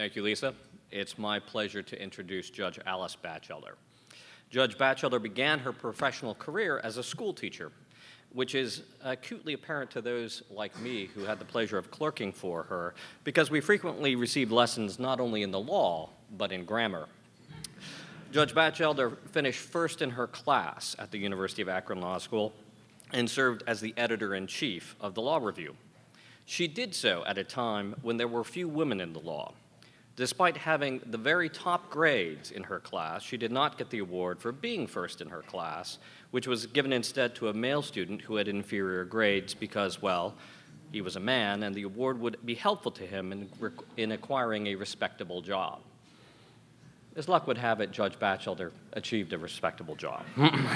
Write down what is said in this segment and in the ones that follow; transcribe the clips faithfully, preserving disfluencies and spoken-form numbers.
Thank you, Lisa. It's my pleasure to introduce Judge Alice Batchelder. Judge Batchelder began her professional career as a school teacher, which is acutely apparent to those like me who had the pleasure of clerking for her, because we frequently received lessons not only in the law, but in grammar. Judge Batchelder finished first in her class at the University of Akron Law School and served as the editor-in-chief of the Law Review. She did so at a time when there were few women in the law. Despite having the very top grades in her class, she did not get the award for being first in her class, which was given instead to a male student who had inferior grades because, well, he was a man, and the award would be helpful to him in, in acquiring a respectable job. As luck would have it, Judge Batchelder achieved a respectable job.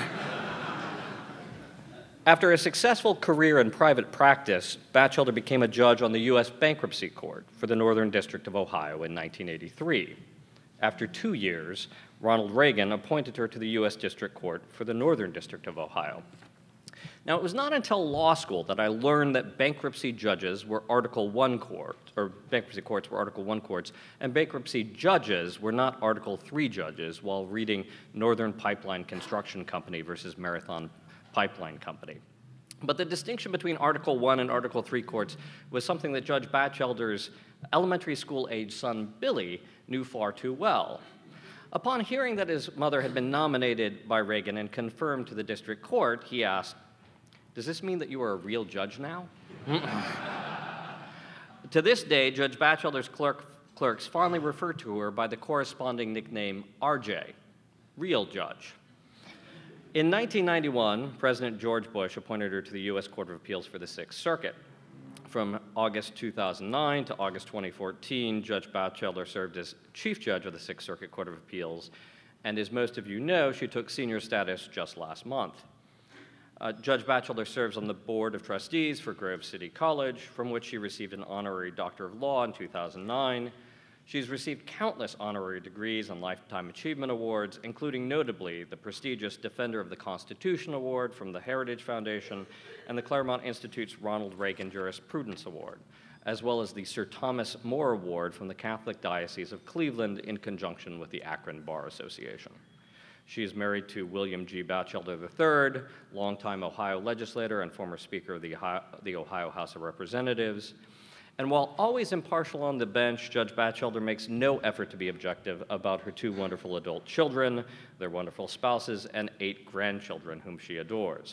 After a successful career in private practice, Batchelder became a judge on the U S Bankruptcy Court for the Northern District of Ohio in nineteen eighty-three. After two years, Ronald Reagan appointed her to the U S District Court for the Northern District of Ohio. Now, it was not until law school that I learned that bankruptcy judges were Article one courts, or bankruptcy courts were Article one courts, and bankruptcy judges were not Article three judges while reading Northern Pipeline Construction Company versus Marathon Pipeline Company. But the distinction between Article one and Article three courts was something that Judge Batchelder's elementary school-age son, Billy, knew far too well. Upon hearing that his mother had been nominated by Reagan and confirmed to the district court, he asked, "Does this mean that you are a real judge now?" To this day, Judge Batchelder's clerk, clerks fondly refer to her by the corresponding nickname R J, real judge. In nineteen ninety-one, President George Bush appointed her to the U S Court of Appeals for the Sixth Circuit. From August two thousand nine to August twenty fourteen, Judge Batchelder served as Chief Judge of the Sixth Circuit Court of Appeals, and as most of you know, she took senior status just last month. Uh, Judge Batchelder serves on the Board of Trustees for Grove City College, from which she received an honorary Doctor of Law in two thousand nine. She's received countless honorary degrees and Lifetime Achievement Awards, including notably the prestigious Defender of the Constitution Award from the Heritage Foundation and the Claremont Institute's Ronald Reagan Jurisprudence Award, as well as the Sir Thomas More Award from the Catholic Diocese of Cleveland in conjunction with the Akron Bar Association. She is married to William G. Batchelder the third, longtime Ohio legislator and former Speaker of the Ohio, the Ohio House of Representatives. And while always impartial on the bench, Judge Batchelder makes no effort to be objective about her two wonderful adult children, their wonderful spouses, and eight grandchildren whom she adores.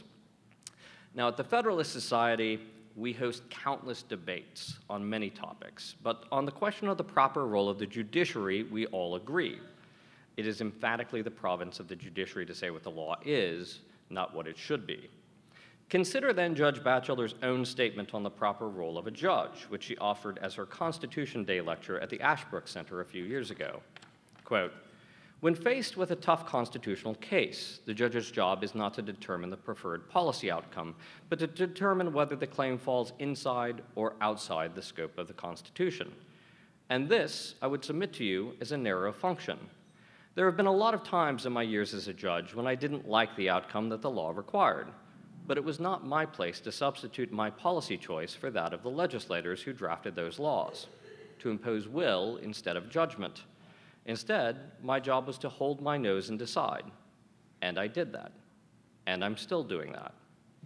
Now, at the Federalist Society, we host countless debates on many topics, but on the question of the proper role of the judiciary, we all agree. It is emphatically the province of the judiciary to say what the law is, not what it should be. Consider then Judge Batchelder's own statement on the proper role of a judge, which she offered as her Constitution Day lecture at the Ashbrook Center a few years ago. Quote, "When faced with a tough constitutional case, the judge's job is not to determine the preferred policy outcome, but to determine whether the claim falls inside or outside the scope of the Constitution. And this, I would submit to you, is a narrow function. There have been a lot of times in my years as a judge when I didn't like the outcome that the law required. But it was not my place to substitute my policy choice for that of the legislators who drafted those laws, to impose will instead of judgment. Instead, my job was to hold my nose and decide. And I did that. And I'm still doing that."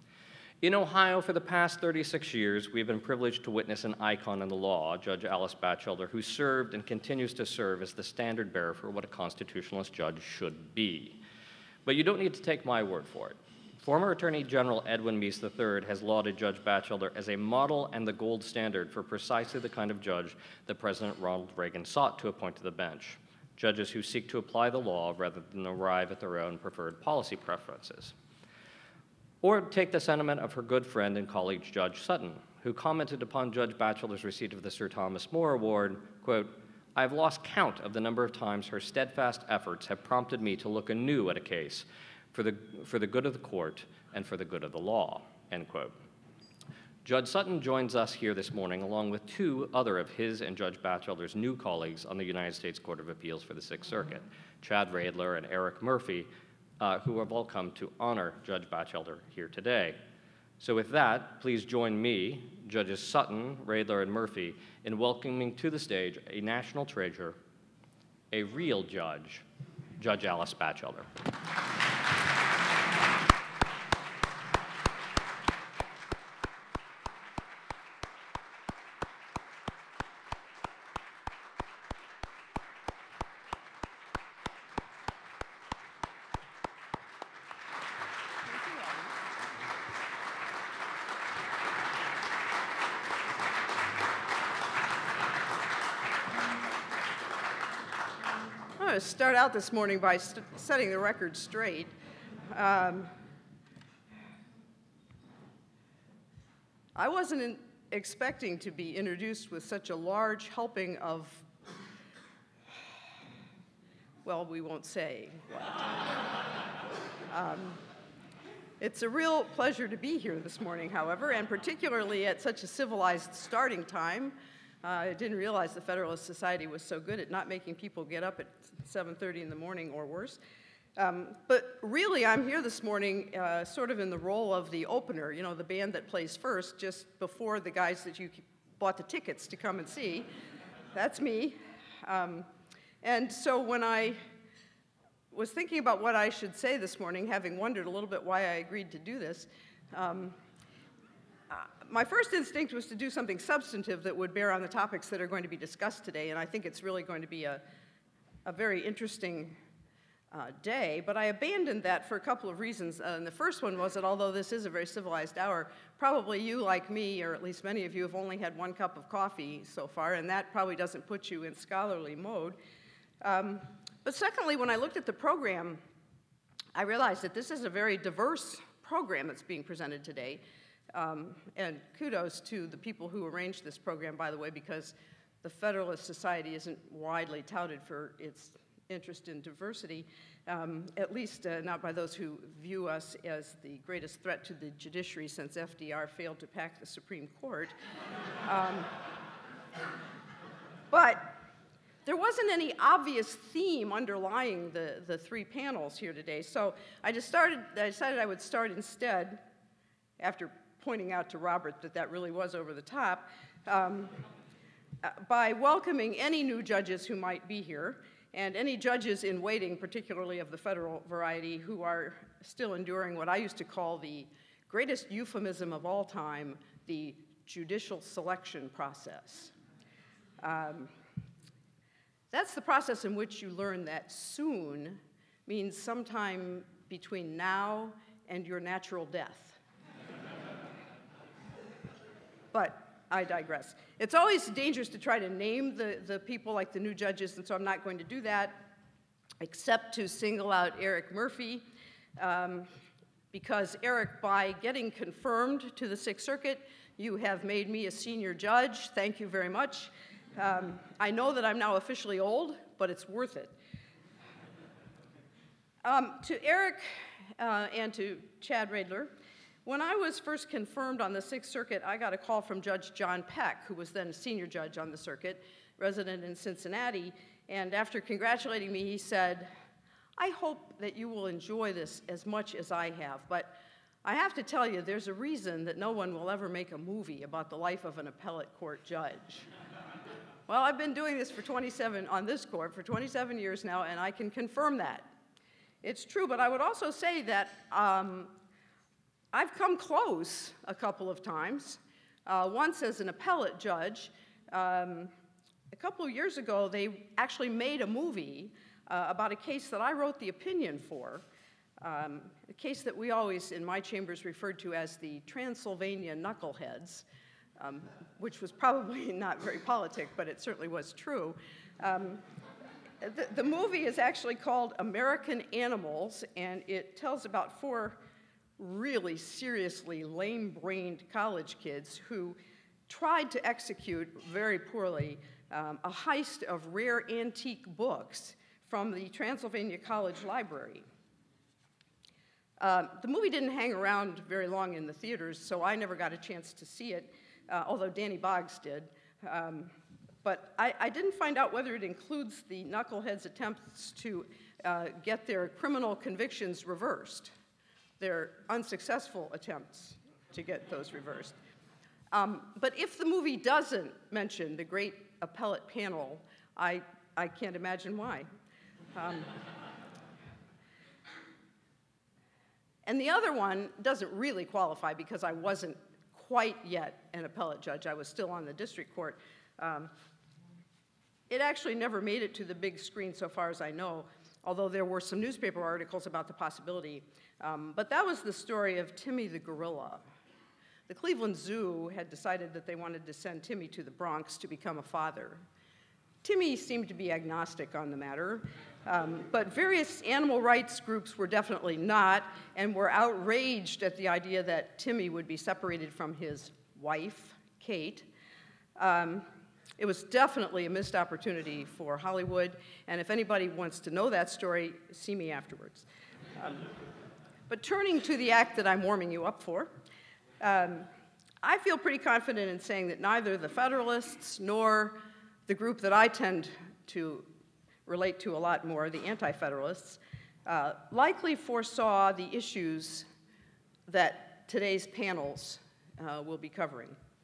In Ohio, for the past thirty-six years, we've been privileged to witness an icon in the law, Judge Alice Batchelder, who served and continues to serve as the standard bearer for what a constitutionalist judge should be. But you don't need to take my word for it. Former Attorney General Edwin Meese the third has lauded Judge Batchelder as a model and the gold standard for precisely the kind of judge that President Ronald Reagan sought to appoint to the bench, judges who seek to apply the law rather than arrive at their own preferred policy preferences. Or take the sentiment of her good friend and colleague Judge Sutton, who commented upon Judge Batchelder's receipt of the Sir Thomas More Award, quote, "I have lost count of the number of times her steadfast efforts have prompted me to look anew at a case for the, for the good of the court and for the good of the law," end quote. Judge Sutton joins us here this morning along with two other of his and Judge Batchelder's new colleagues on the United States Court of Appeals for the Sixth Circuit, Chad Radler and Eric Murphy, uh, who have all come to honor Judge Batchelder here today. So with that, please join me, Judges Sutton, Radler, and Murphy, in welcoming to the stage a national treasure, a real judge, Judge Alice Batchelder. I'm going to start out this morning by st setting the record straight. Um, I wasn't in expecting to be introduced with such a large helping of, well, we won't say what. Um, it's a real pleasure to be here this morning, however, and particularly at such a civilized starting time. Uh, I didn't realize the Federalist Society was so good at not making people get up at seven thirty in the morning or worse. Um, but really, I'm here this morning uh, sort of in the role of the opener, you know, the band that plays first, just before the guys that you bought the tickets to come and see. That's me. Um, and so when I was thinking about what I should say this morning, having wondered a little bit why I agreed to do this, um, uh, my first instinct was to do something substantive that would bear on the topics that are going to be discussed today, and I think it's really going to be a, a very interesting uh, day, but I abandoned that for a couple of reasons. Uh, and the first one was that although this is a very civilized hour, probably you, like me, or at least many of you, have only had one cup of coffee so far, and that probably doesn't put you in scholarly mode. Um, but secondly, when I looked at the program, I realized that this is a very diverse program that's being presented today. Um, and kudos to the people who arranged this program, by the way, because the Federalist Society isn't widely touted for its interest in diversity, um, at least uh, not by those who view us as the greatest threat to the judiciary since F D R failed to pack the Supreme Court. Um, but there wasn't any obvious theme underlying the, the three panels here today, so I just started, I decided I would start instead, after pointing out to Robert that that really was over the top, um, uh, by welcoming any new judges who might be here, and any judges in waiting, particularly of the federal variety, who are still enduring what I used to call the greatest euphemism of all time, the judicial selection process. Um, that's the process in which you learn that soon means sometime between now and your natural death. But I digress. It's always dangerous to try to name the, the people like the new judges, and so I'm not going to do that, except to single out Eric Murphy, um, because Eric, by getting confirmed to the Sixth Circuit, you have made me a senior judge. Thank you very much. Um, I know that I'm now officially old, but it's worth it. Um, to Eric uh, and to Chad Radler, when I was first confirmed on the Sixth Circuit, I got a call from Judge John Peck, who was then a senior judge on the circuit, resident in Cincinnati, and after congratulating me, he said, I hope that you will enjoy this as much as I have, but I have to tell you, there's a reason that no one will ever make a movie about the life of an appellate court judge. Well, I've been doing this for twenty-seven, on this court, for twenty-seven years now, and I can confirm that. It's true, but I would also say that um, I've come close a couple of times. Uh, once as an appellate judge. Um, a couple of years ago, they actually made a movie uh, about a case that I wrote the opinion for, um, a case that we always, in my chambers, referred to as the Transylvania Knuckleheads, um, which was probably not very politic, but it certainly was true. Um, the, the movie is actually called American Animals, and it tells about four really seriously lame-brained college kids who tried to execute very poorly um, a heist of rare antique books from the Transylvania College Library. Uh, the movie didn't hang around very long in the theaters, so I never got a chance to see it, uh, although Danny Boggs did. Um, but I, I didn't find out whether it includes the knuckleheads' attempts to uh, get their criminal convictions reversed. Their unsuccessful attempts to get those reversed. Um, but if the movie doesn't mention the great appellate panel, I, I can't imagine why. Um, and the other one doesn't really qualify because I wasn't quite yet an appellate judge. I was still on the district court. Um, it actually never made it to the big screen so far as I know, although there were some newspaper articles about the possibility. Um, but that was the story of Timmy the gorilla. The Cleveland Zoo had decided that they wanted to send Timmy to the Bronx to become a father. Timmy seemed to be agnostic on the matter, um, but various animal rights groups were definitely not, and were outraged at the idea that Timmy would be separated from his wife, Kate. Um, it was definitely a missed opportunity for Hollywood, and if anybody wants to know that story, see me afterwards. Um, but turning to the act that I'm warming you up for, um, I feel pretty confident in saying that neither the Federalists nor the group that I tend to relate to a lot more, the Anti-Federalists, uh, likely foresaw the issues that today's panels uh, will be covering.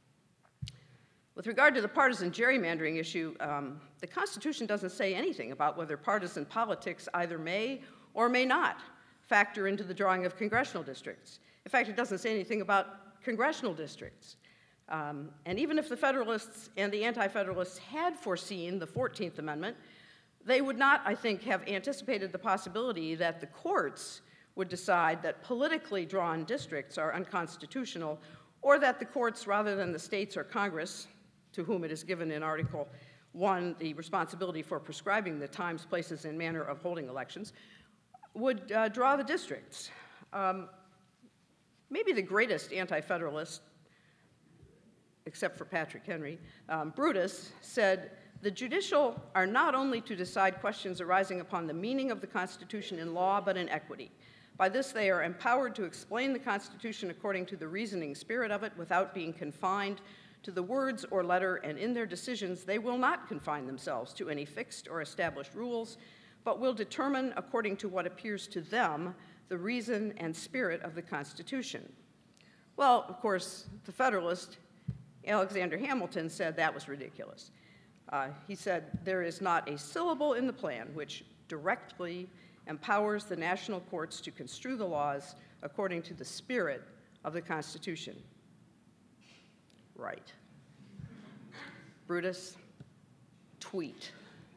With regard to the partisan gerrymandering issue, um, the Constitution doesn't say anything about whether partisan politics either may or may not factor into the drawing of congressional districts. In fact, it doesn't say anything about congressional districts. Um, and even if the Federalists and the Anti-Federalists had foreseen the fourteenth Amendment, they would not, I think, have anticipated the possibility that the courts would decide that politically drawn districts are unconstitutional, or that the courts, rather than the states or Congress, to whom it is given in Article one the responsibility for prescribing the times, places, and manner of holding elections, would uh, draw the districts. Um, maybe the greatest anti-federalist, except for Patrick Henry, um, Brutus, said, "The judicial are not only to decide questions arising upon the meaning of the Constitution in law, but in equity. By this they are empowered to explain the Constitution according to the reasoning spirit of it without being confined to the words or letter, and in their decisions they will not confine themselves to any fixed or established rules, but will determine according to what appears to them the reason and spirit of the Constitution." Well, of course, the Federalist, Alexander Hamilton, said that was ridiculous. Uh, he said, "There is not a syllable in the plan which directly empowers the national courts to construe the laws according to the spirit of the Constitution." Right. Brutus, tweet.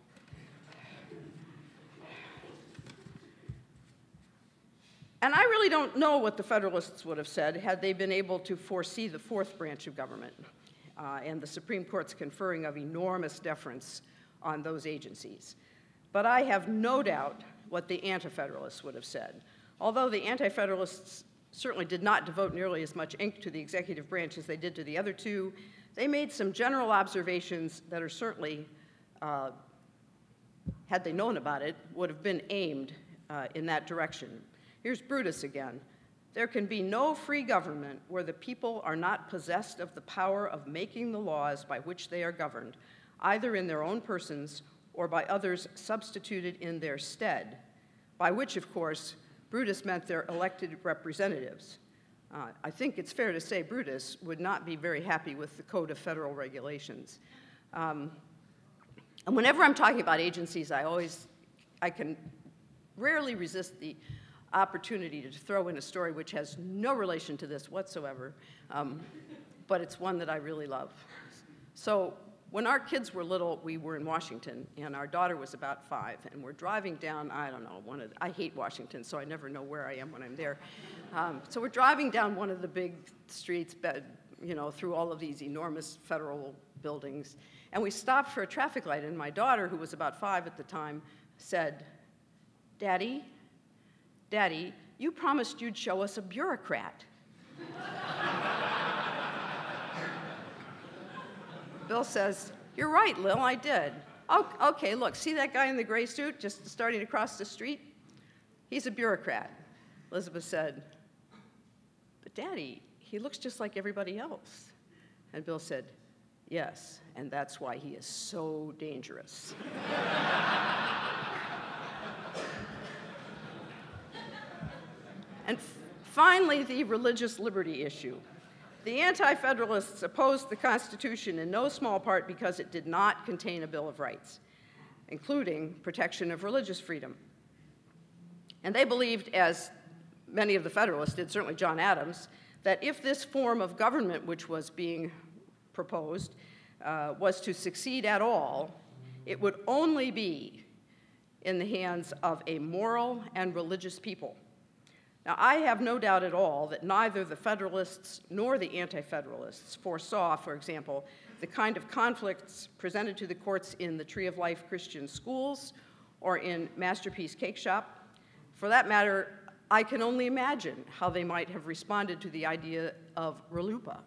And I really don't know what the Federalists would have said had they been able to foresee the fourth branch of government uh, and the Supreme Court's conferring of enormous deference on those agencies. But I have no doubt what the Anti-Federalists would have said. Although the Anti-Federalists certainly did not devote nearly as much ink to the executive branch as they did to the other two, they made some general observations that are certainly, uh, had they known about it, would have been aimed uh, in that direction. Here's Brutus again. "There can be no free government where the people are not possessed of the power of making the laws by which they are governed, either in their own persons or by others substituted in their stead," by which, of course, Brutus meant their elected representatives. Uh, I think it's fair to say Brutus would not be very happy with the Code of Federal Regulations. Um, and whenever I'm talking about agencies, I always, I can rarely resist the opportunity to throw in a story which has no relation to this whatsoever, um, but it's one that I really love. So when our kids were little, we were in Washington, and our daughter was about five, and we're driving down, I don't know, one of the, I hate Washington, so I never know where I am when I'm there. Um, so we're driving down one of the big streets, you know, through all of these enormous federal buildings, and we stopped for a traffic light, and my daughter, who was about five at the time, said, "Daddy, Daddy, you promised you'd show us a bureaucrat." Bill says, "You're right, Lil, I did." "Oh, okay, look, see that guy in the gray suit just starting to cross the street? He's a bureaucrat." Elizabeth said, "But Daddy, he looks just like everybody else." And Bill said, "Yes, and that's why he is so dangerous." And finally, the religious liberty issue. The Anti-Federalists opposed the Constitution in no small part because it did not contain a Bill of Rights, including protection of religious freedom. And they believed, as many of the Federalists did, certainly John Adams, that if this form of government which was being proposed uh, was to succeed at all, it would only be in the hands of a moral and religious people. Now, I have no doubt at all that neither the Federalists nor the Anti-Federalists foresaw, for example, the kind of conflicts presented to the courts in the Tree of Life Christian schools or in Masterpiece Cake Shop. For that matter, I can only imagine how they might have responded to the idea of RLUIPA.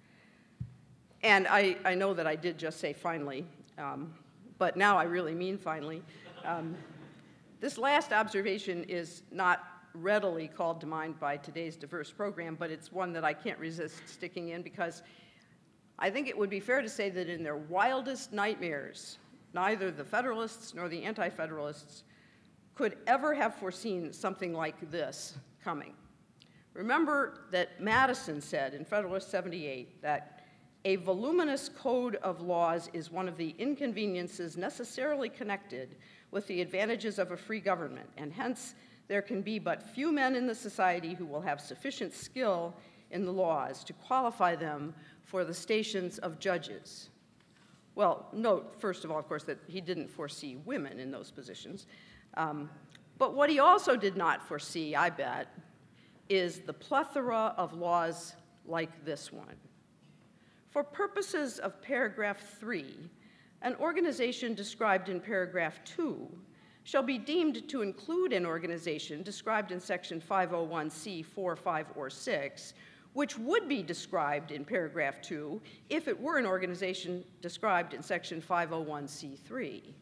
And I, I know that I did just say finally, um, but now I really mean finally. Um, this last observation is not readily called to mind by today's diverse program, but it's one that I can't resist sticking in because I think it would be fair to say that in their wildest nightmares, neither the Federalists nor the Anti-Federalists could ever have foreseen something like this coming. Remember that Madison said in Federalist seventy-eight that a voluminous code of laws is one of the inconveniences necessarily connected with the advantages of a free government, and hence there can be but few men in the society who will have sufficient skill in the laws to qualify them for the stations of judges. Well, note, first of all, of course, that he didn't foresee women in those positions. Um, but what he also did not foresee, I bet, is the plethora of laws like this one. For purposes of paragraph three, an organization described in paragraph two shall be deemed to include an organization described in section five oh one C four, five, or six, which would be described in paragraph two if it were an organization described in section five oh one C three.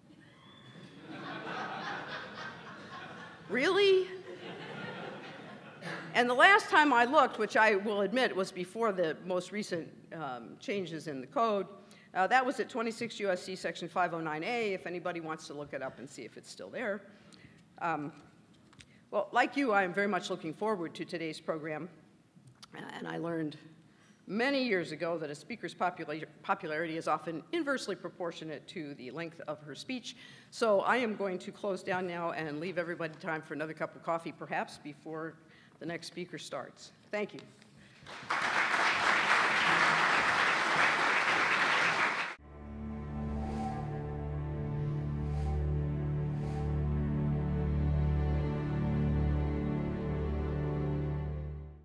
Really? And the last time I looked, which I will admit was before the most recent um, changes in the code, uh, that was at twenty-six U S C section five oh nine A, if anybody wants to look it up and see if it's still there. Um, well, like you, I am very much looking forward to today's program, and I learned many years ago that a speaker's popula popularity is often inversely proportionate to the length of her speech. So I am going to close down now and leave everybody time for another cup of coffee, perhaps, before the next speaker starts. Thank you.